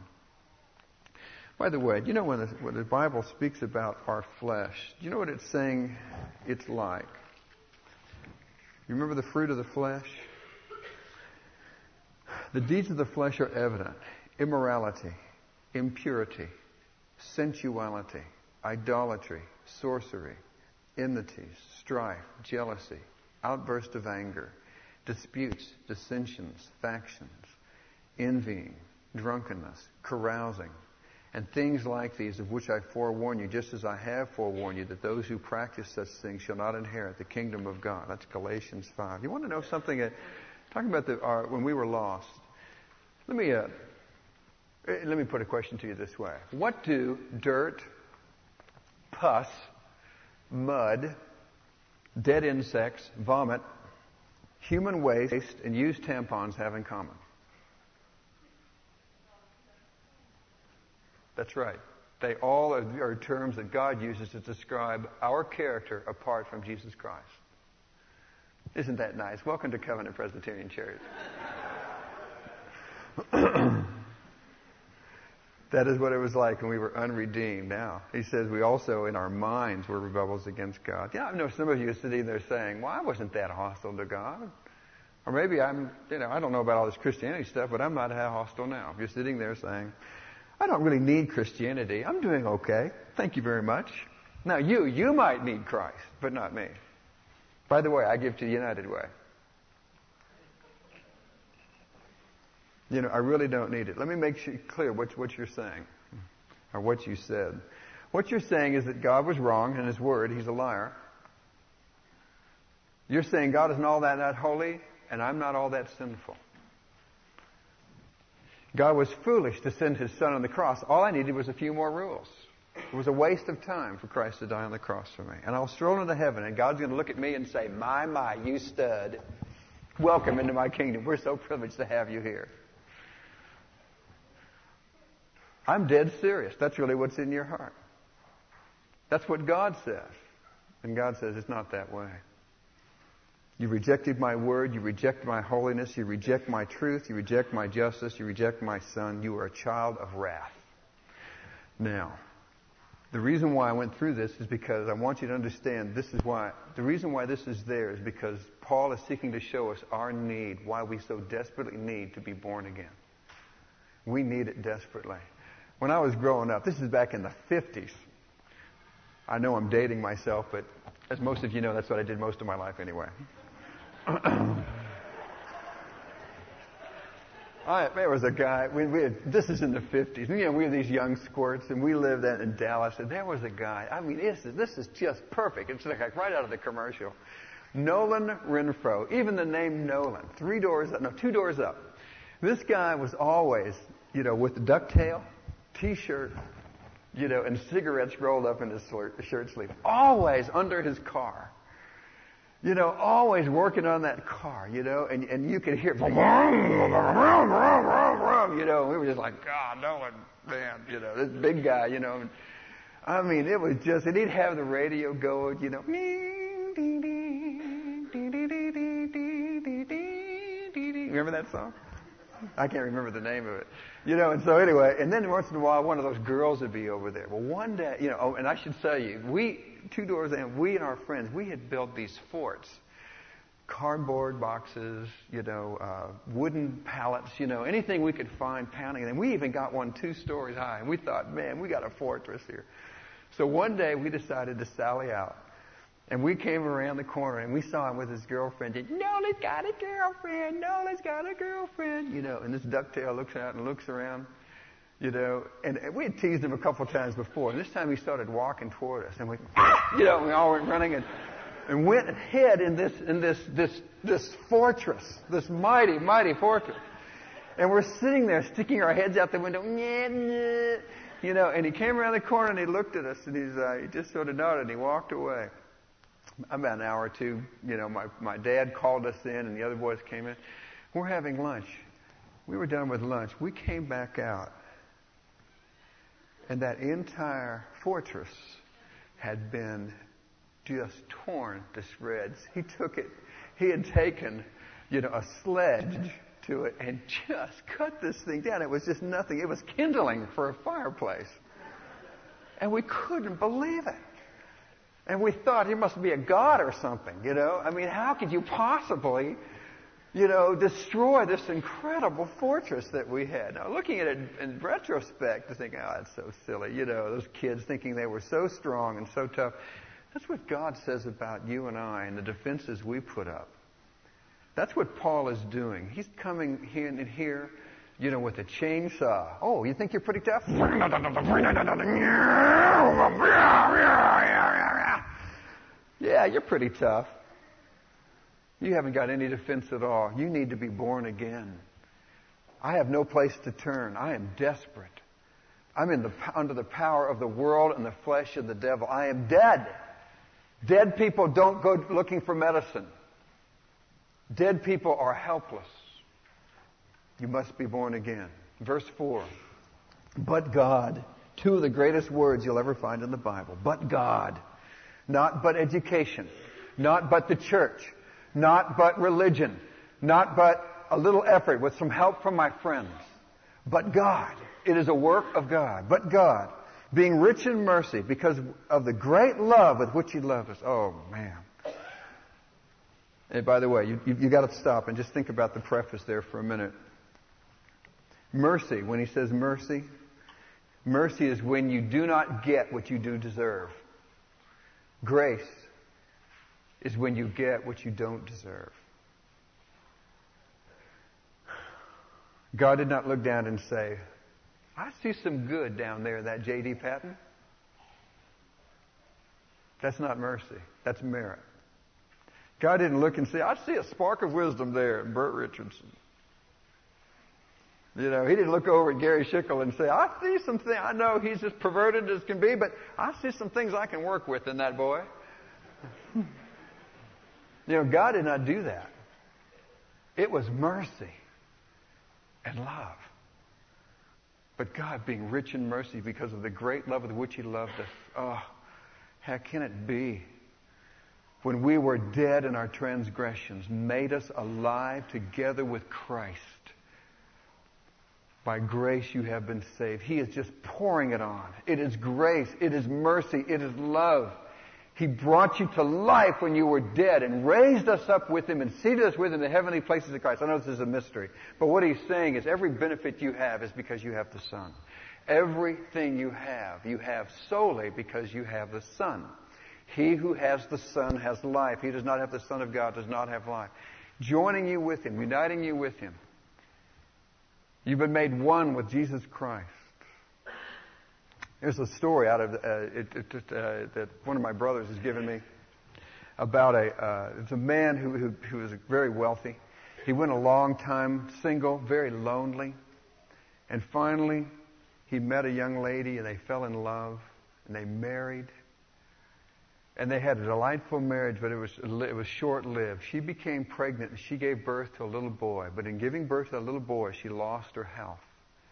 By the way, do you know when the, when the Bible speaks about our flesh, do you know what it's saying it's like? You remember the fruit of the flesh? The deeds of the flesh are evident. Immorality, impurity, sensuality, idolatry, sorcery, enmities, strife, jealousy, outburst of anger, disputes, dissensions, factions, envying, drunkenness, carousing, and things like these, of which I forewarn you, just as I have forewarned you, that those who practice such things shall not inherit the kingdom of God. That's Galatians five. You want to know something? Uh, talking about the, our, when we were lost. Let me uh, let me put a question to you this way: what do dirt, pus, mud, dead insects, vomit, human waste, and used tampons have in common? That's right. They all are, are terms that God uses to describe our character apart from Jesus Christ. Isn't that nice? Welcome to Covenant Presbyterian Church. That is what it was like when we were unredeemed. Now, he says we also, in our minds, were rebels against God. Yeah, I know some of you are sitting there saying, well, I wasn't that hostile to God. Or maybe I'm, you know, I don't know about all this Christianity stuff, but I'm not that hostile now. You're sitting there saying, I don't really need Christianity. I'm doing okay. Thank you very much. Now, you, you might need Christ, but not me. By the way, I give to the United Way. You know, I really don't need it. Let me make it clear what, what you're saying, or what you said. What you're saying is that God was wrong in His Word. He's a liar. You're saying God isn't all that, that holy, and I'm not all that sinful. God was foolish to send His Son on the cross. All I needed was a few more rules. It was a waste of time for Christ to die on the cross for me. And I'll stroll into heaven, and God's going to look at me and say, my, my, you stud. Welcome into my kingdom. We're so privileged to have you here. I'm dead serious. That's really what's in your heart. That's what God says. And God says it's not that way. You rejected my word. You reject my holiness. You reject my truth. You reject my justice. You reject my Son. You are a child of wrath. Now, the reason why I went through this is because I want you to understand this is why, the reason why this is there is because Paul is seeking to show us our need, why we so desperately need to be born again. We need it desperately. When I was growing up, this is back in the fifties. I know I'm dating myself, but as most of you know, that's what I did most of my life anyway. I, there was a guy, we, we had, this is in the fifties, you know, we were these young squirts, and we lived in, in Dallas, and there was a guy, I mean, this is, this is just perfect. It's like right out of the commercial. Nolan Renfro, even the name Nolan, three doors up, no, two doors up. This guy was always, you know, with the ducktail, T-shirt, you know, and cigarettes rolled up in his shirt sleeve, always under his car. You know, always working on that car, you know, and, and you could hear, you know, we were just like, God, Nolan, man, you know, this big guy, you know. I mean, it was just, and he'd have the radio going, you know. Remember that song? I can't remember the name of it. You know, and so anyway, and then once in a while, one of those girls would be over there. Well, one day, you know, oh, and I should tell you, we, two doors in, we and our friends, we had built these forts. Cardboard boxes, you know, uh, wooden pallets, you know, anything we could find pounding. And we even got one two stories high. And we thought, man, we got a fortress here. So one day we decided to sally out. And we came around the corner and we saw him with his girlfriend. And, Nolan's got a girlfriend. Nolan's got a girlfriend. You know, and this ducktail looks out and looks around, you know. And, and we had teased him a couple of times before. And this time he started walking toward us. And we, you know, we all went running and, and went and hid in this, in this, this, this fortress, this mighty, mighty fortress. And we're sitting there sticking our heads out the window. You know, and he came around the corner and he looked at us and he's, uh, he just sort of nodded and he walked away. About an hour or two, you know, my, my dad called us in and the other boys came in. We're having lunch. We were done with lunch. We came back out. And that entire fortress had been just torn to shreds. He took it. He had taken, you know, a sledge to it and just cut this thing down. It was just nothing. It was kindling for a fireplace. And we couldn't believe it. And we thought he must be a god or something, you know. I mean, how could you possibly, you know, destroy this incredible fortress that we had? Now, looking at it in retrospect, to think, oh, that's so silly, you know, those kids thinking they were so strong and so tough. That's what God says about you and I and the defenses we put up. That's what Paul is doing. He's coming here and here, you know, with a chainsaw. Oh, you think you're pretty tough? Yeah, you're pretty tough. You haven't got any defense at all. You need to be born again. I have no place to turn. I am desperate. I'm in the, under the power of the world and the flesh of the devil. I am dead. Dead people don't go looking for medicine. Dead people are helpless. You must be born again. Verse four. But God. Two of the greatest words you'll ever find in the Bible. But God. Not but education. Not but the church. Not but religion. Not but a little effort with some help from my friends. But God. It is a work of God. But God, being rich in mercy because of the great love with which He loved us. Oh, man. And by the way, you, you, you got to stop and just think about the preface there for a minute. Mercy, when he says mercy, mercy is when you do not get what you do deserve. Grace is when you get what you don't deserve. God did not look down and say, I see some good down there, that J D Patton. That's not mercy. That's merit. God didn't look and say, I see a spark of wisdom there in Bert Richardson. You know, He didn't look over at Gary Schickel and say, I see some things. I know he's as perverted as can be, but I see some things I can work with in that boy. You know, God did not do that. It was mercy and love. But God, being rich in mercy because of the great love with which He loved us, oh, how can it be? When we were dead in our transgressions, made us alive together with Christ. By grace you have been saved. He is just pouring it on. It is grace. It is mercy. It is love. He brought you to life when you were dead and raised us up with Him and seated us with Him in the heavenly places of Christ. I know this is a mystery, but what He's saying is every benefit you have is because you have the Son. Everything you have, you have solely because you have the Son. He who has the Son has life. He does not have the Son of God does not have life. Joining you with Him, uniting you with Him. You've been made one with Jesus Christ. There's a story out of uh, it, it, uh, that one of my brothers has given me about a uh, it's a man who, who who was very wealthy. He went a long time single, very lonely, and finally he met a young lady and they fell in love and they married. And they had a delightful marriage, but it was it was short-lived. She became pregnant and she gave birth to a little boy. But in giving birth to that little boy, she lost her health.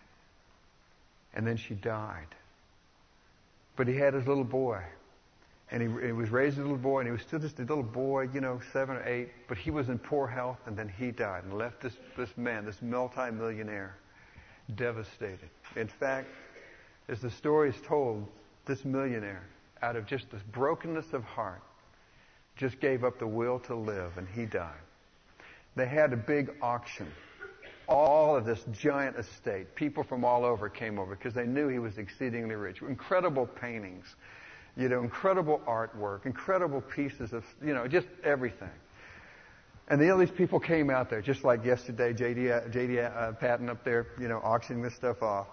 And then she died. But he had his little boy. And he, he was raised as a little boy, and he was still just a little boy, you know, seven or eight. But he was in poor health, and then he died and left this, this man, this multi-millionaire, devastated. In fact, as the story is told, this millionaire, out of just this brokenness of heart, just gave up the will to live, and he died. They had a big auction. All of this giant estate, people from all over came over because they knew he was exceedingly rich. Incredible paintings, you know, incredible artwork, incredible pieces of, you know, just everything. And the, all these people came out there, just like yesterday, J D, J D uh, Patton up there, you know, auctioning this stuff off.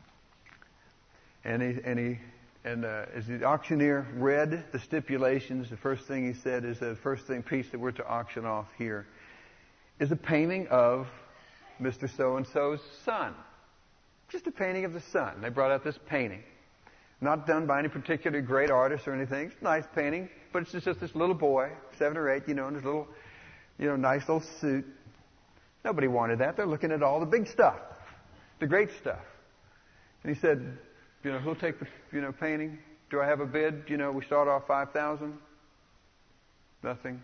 And he, and he, And uh, as the auctioneer read the stipulations, the first thing he said is the first thing piece that we're to auction off here is a painting of Mister So-and-so's son. Just a painting of the son. They brought out this painting. Not done by any particular great artist or anything. It's a nice painting, but it's just this little boy, seven or eight, you know, in his little, you know, nice little suit. Nobody wanted that. They're looking at all the big stuff, the great stuff. And he said, you know, who'll take the, you know, painting? Do I have a bid? You know, we start off five thousand. Nothing.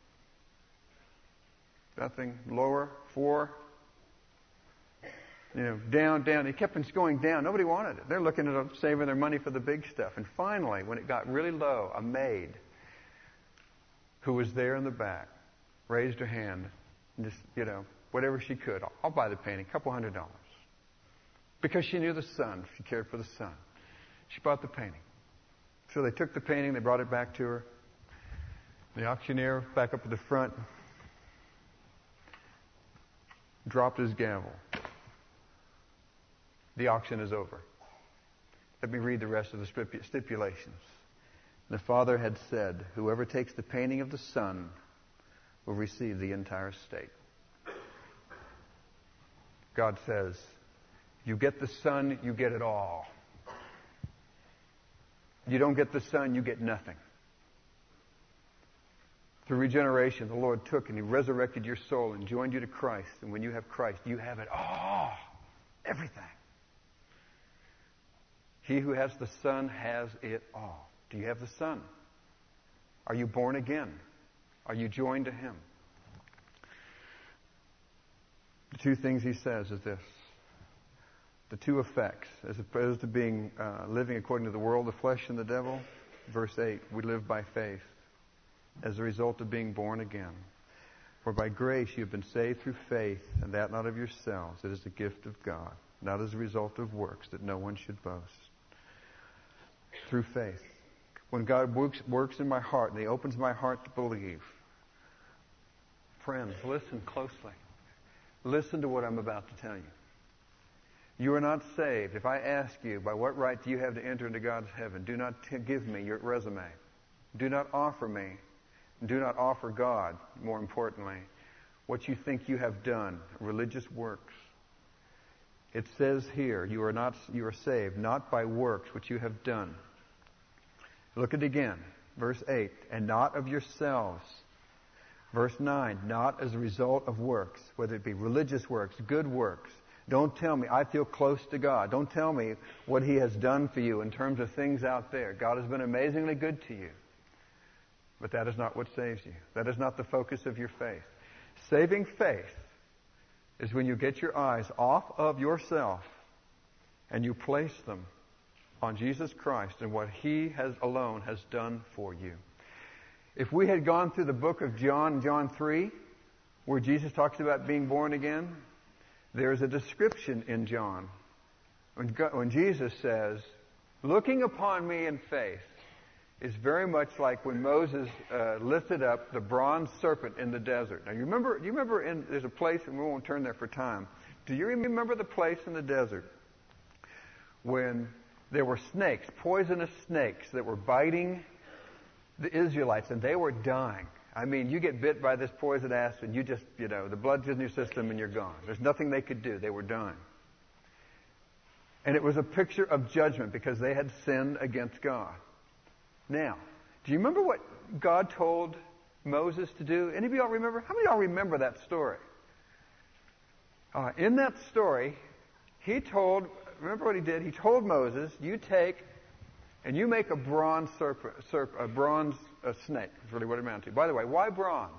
Nothing. Lower. Four. You know, down, down. He kept on going down. Nobody wanted it. They're looking at saving their money for the big stuff. And finally, when it got really low, a maid who was there in the back raised her hand and just, you know, whatever she could. I'll, I'll buy the painting. A couple hundred dollars. Because she knew the son. She cared for the son. She bought the painting. So they took the painting, they brought it back to her. The auctioneer back up at the front dropped his gavel. The auction is over. Let me read the rest of the stipulations. The Father had said, whoever takes the painting of the Son will receive the entire estate. God says, you get the Son, you get it all. You don't get the Son, you get nothing. Through regeneration, the Lord took and He resurrected your soul and joined you to Christ. And when you have Christ, you have it all. Everything. He who has the Son has it all. Do you have the Son? Are you born again? Are you joined to Him? The two things He says is this. The two effects, as opposed to being uh, living according to the world, the flesh, and the devil. Verse eight, we live by faith as a result of being born again. For by grace you have been saved through faith, and that not of yourselves. It is the gift of God, not as a result of works, that no one should boast. Through faith. When God works, works in my heart, and He opens my heart to believe. Friends, listen closely. Listen to what I'm about to tell you. You are not saved. If I ask you, by what right do you have to enter into God's heaven? Do not t- give me your resume. Do not offer me. Do not offer God, more importantly, what you think you have done, religious works. It says here, you are not, you are saved, not by works which you have done. Look at it again. Verse eight, and not of yourselves. Verse nine, not as a result of works, whether it be religious works, good works. Don't tell me, I feel close to God. Don't tell me what He has done for you in terms of things out there. God has been amazingly good to you. But that is not what saves you. That is not the focus of your faith. Saving faith is when you get your eyes off of yourself and you place them on Jesus Christ and what He has alone has done for you. If we had gone through the book of John, John three, where Jesus talks about being born again, there's a description in John when, God, when Jesus says, looking upon me in faith is very much like when Moses uh, lifted up the bronze serpent in the desert. Now you remember, you remember in, there's a place, and we won't turn there for time. Do you remember the place in the desert when there were snakes, poisonous snakes that were biting the Israelites and they were dying? I mean, you get bit by this poison acid, you just, you know, the blood's in your system and you're gone. There's nothing they could do. They were dying. And it was a picture of judgment because they had sinned against God. Now, do you remember what God told Moses to do? Any of y'all remember? How many of y'all remember that story? Uh, in that story, He told, remember what He did? He told Moses, you take and you make a bronze serpent, serp, a bronze a snake, is really what it amounted to. By the way, why bronze?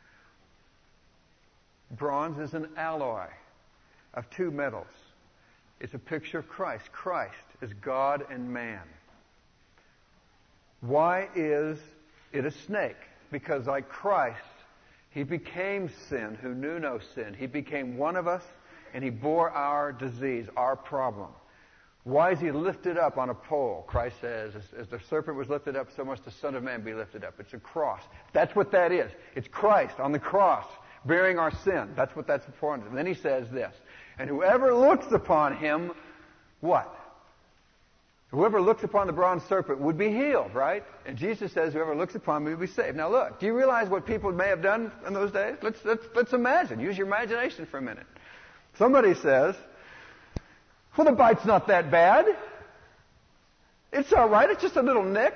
Bronze is an alloy of two metals. It's a picture of Christ. Christ is God and man. Why is it a snake? Because like Christ, He became sin who knew no sin. He became one of us and He bore our disease, our problem. Why is He lifted up on a pole? Christ says, as, as the serpent was lifted up, so must the Son of Man be lifted up. It's a cross. That's what that is. It's Christ on the cross bearing our sin. That's what that's important. And then He says this, and whoever looks upon Him, what? Whoever looks upon the bronze serpent would be healed, right? And Jesus says, whoever looks upon me will be saved. Now look, do you realize what people may have done in those days? Let's, let's, let's imagine. Use your imagination for a minute. Somebody says, well, the bite's not that bad. It's all right. It's just a little nick.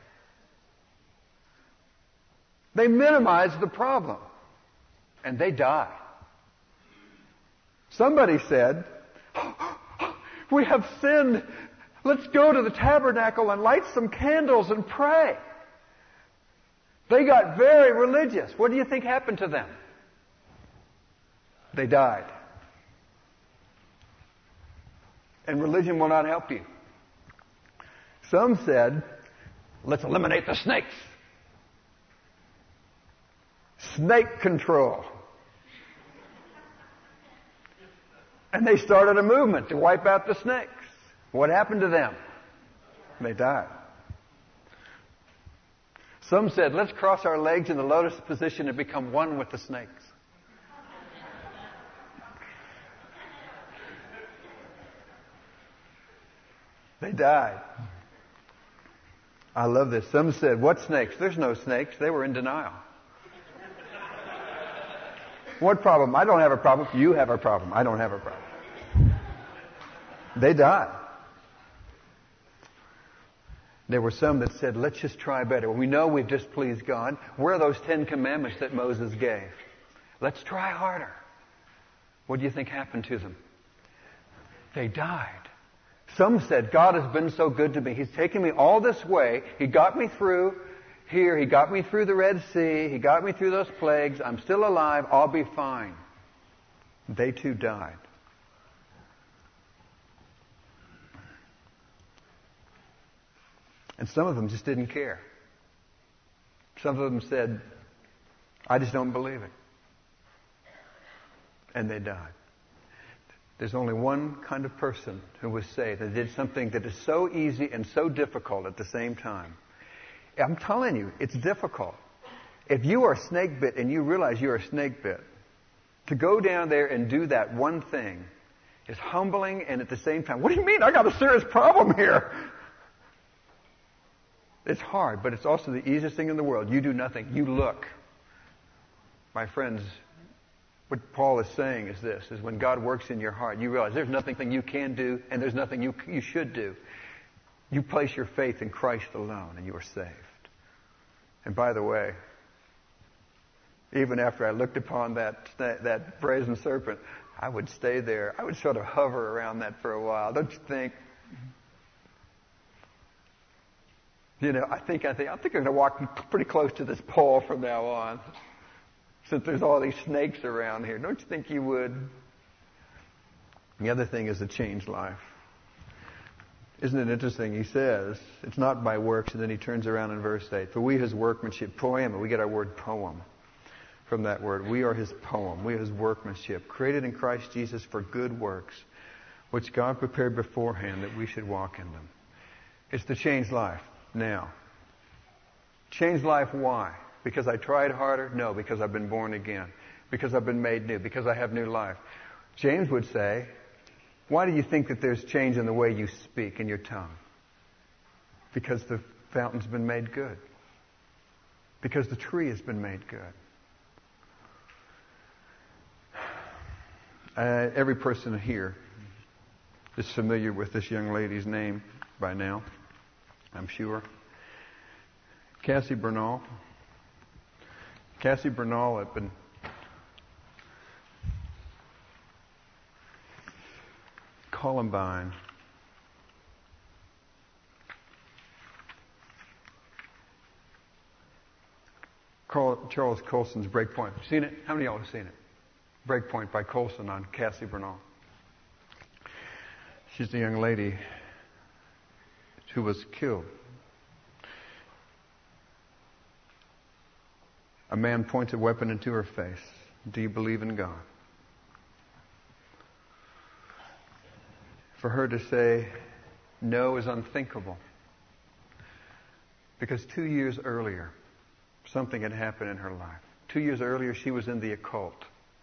They minimize the problem. And they die. Somebody said, we have sinned. Let's go to the tabernacle and light some candles and pray. They got very religious. What do you think happened to them? They died. And religion will not help you. Some said, let's eliminate the snakes. Snake control. And they started a movement to wipe out the snakes. What happened to them? They died. Some said, let's cross our legs in the lotus position and become one with the snakes. They died. I love this. Some said, what snakes? There's no snakes. They were in denial. What problem? I don't have a problem. You have a problem. I don't have a problem. They died. There were some that said, let's just try better. We know we've displeased God. Where are those Ten Commandments that Moses gave? Let's try harder. What do you think happened to them? They died. Some said, God has been so good to me. He's taken me all this way. He got me through here. He got me through the Red Sea. He got me through those plagues. I'm still alive. I'll be fine. They too died. And some of them just didn't care. Some of them said, I just don't believe it. And they died. There's only one kind of person who was saved that did something that is so easy and so difficult at the same time. I'm telling you, it's difficult. If you are snake bit and you realize you're a snake bit, to go down there and do that one thing is humbling and at the same time, what do you mean? I got a serious problem here. It's hard, but it's also the easiest thing in the world. You do nothing. You look. My friends, what Paul is saying is this, is when God works in your heart, you realize there's nothing you can do and there's nothing you, you should do. You place your faith in Christ alone and you are saved. And by the way, even after I looked upon that, that, that brazen serpent, I would stay there. I would sort of hover around that for a while. Don't you think? You know, I think I think I think I'm going to walk pretty close to this pole from now on, since there's all these snakes around here. Don't you think you would? The other thing is a changed life. Isn't it interesting? He says it's not by works, and then he turns around in verse eight. For we, his workmanship, poema. We get our word poem from that word. We are his poem. We are his workmanship, created in Christ Jesus for good works, which God prepared beforehand that we should walk in them. It's the changed life. Now, changed life, why? Because I tried harder? No, because I've been born again. Because I've been made new. Because I have new life. James would say, why do you think that there's change in the way you speak in your tongue? Because the fountain's been made good. Because the tree has been made good. Uh, every person here is familiar with this young lady's name by now, I'm sure. Cassie Bernal. Cassie Bernal had been Columbine. Carl, Charles Colson's Breakpoint. Seen it? How many of y'all have seen it? Breakpoint by Colson on Cassie Bernal. She's the young lady who was killed. A man points a weapon into her face. Do you believe in God? For her to say no is unthinkable. Because two years earlier, something had happened in her life. Two years earlier, she was in the occult.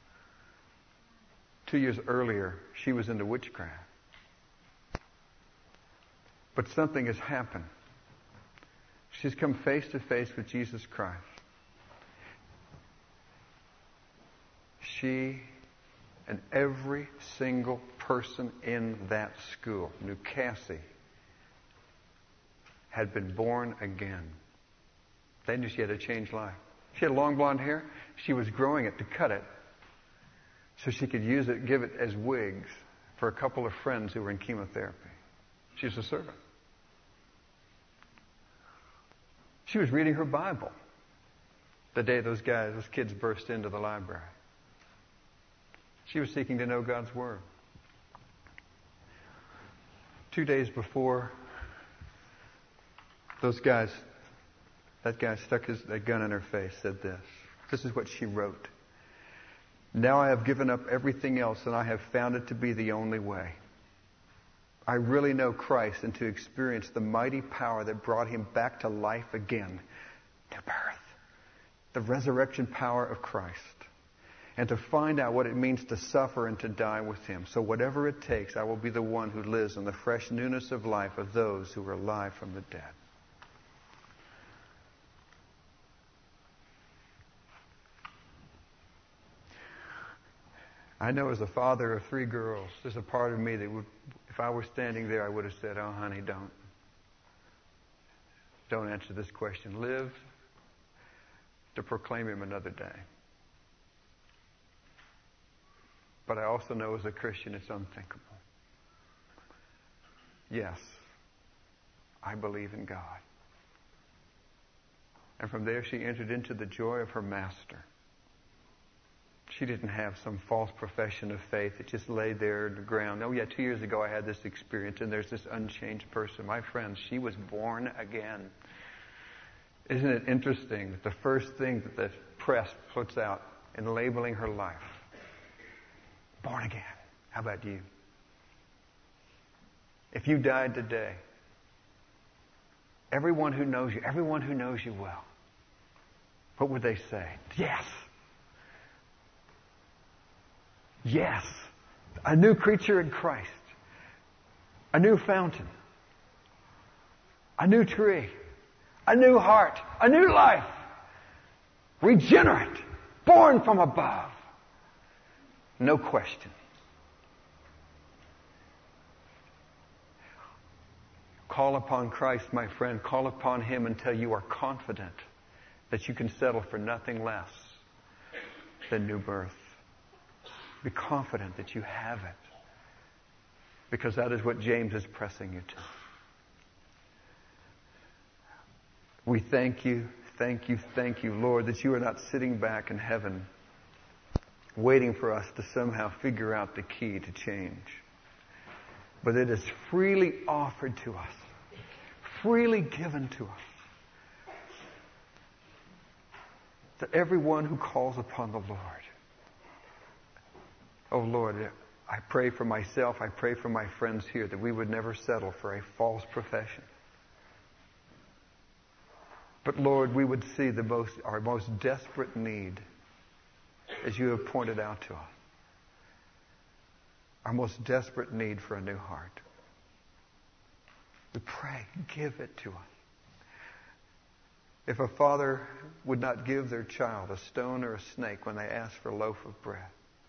Two years earlier, she was into witchcraft. But something has happened. She's come face to face with Jesus Christ. She and every single person in that school knew Cassie had been born again. They knew she had a changed life. She had long blonde hair. She was growing it to cut it so she could use it, give it as wigs for a couple of friends who were in chemotherapy. She's a servant. She was reading her Bible the day those guys, those kids burst into the library. She was seeking to know God's Word. Two days before, those guys, that guy stuck his that gun in her face, said this. This is what she wrote. Now I have given up everything else and I have found it to be the only way. I really know Christ and to experience the mighty power that brought him back to life again new birth, the resurrection power of Christ, and to find out what it means to suffer and to die with Him. So whatever it takes, I will be the one who lives in the fresh newness of life of those who are alive from the dead. I know as a father of three girls, there's a part of me that would, if I were standing there, I would have said, oh, honey, don't. Don't answer this question. Live to proclaim Him another day. But I also know as a Christian, it's unthinkable. Yes, I believe in God. And from there, she entered into the joy of her Master. She didn't have some false profession of faith that just lay there in the ground. Oh, yeah, two years ago I had this experience, and there's this unchanged person. My friends, she was born again. Isn't it interesting that the first thing that the press puts out in labeling her life? Born again. How about you? If you died today, everyone who knows you, everyone who knows you well, what would they say? Yes. Yes, a new creature in Christ, a new fountain, a new tree, a new heart, a new life, regenerate, born from above. No question. Call upon Christ, my friend. Call upon Him until you are confident that you can settle for nothing less than new birth. Be confident that you have it, because that is what James is pressing you to. We thank you, thank you, thank you, Lord, that you are not sitting back in heaven waiting for us to somehow figure out the key to change. But it is freely offered to us, freely given to us, that everyone who calls upon the Lord. Oh Lord, I pray for myself, I pray for my friends here that we would never settle for a false profession. But Lord, we would see the most, our most desperate need, as you have pointed out to us. Our most desperate need for a new heart. We pray, give it to us. If a father would not give their child a stone or a snake when they ask for a loaf of bread,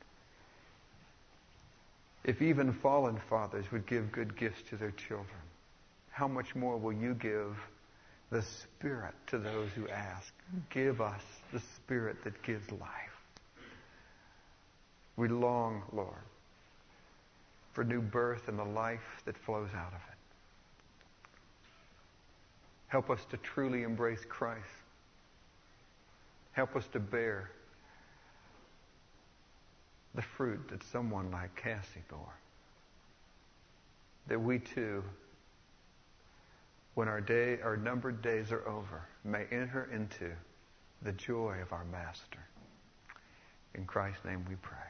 if even fallen fathers would give good gifts to their children, how much more will you give the Spirit to those who ask? Give us the Spirit that gives life. We long, Lord, for new birth and the life that flows out of it. Help us to truly embrace Christ. Help us to bear the fruit that someone like Cassie bore. That we too, when our day, our numbered days are over, may enter into the joy of our Master. In Christ's name we pray.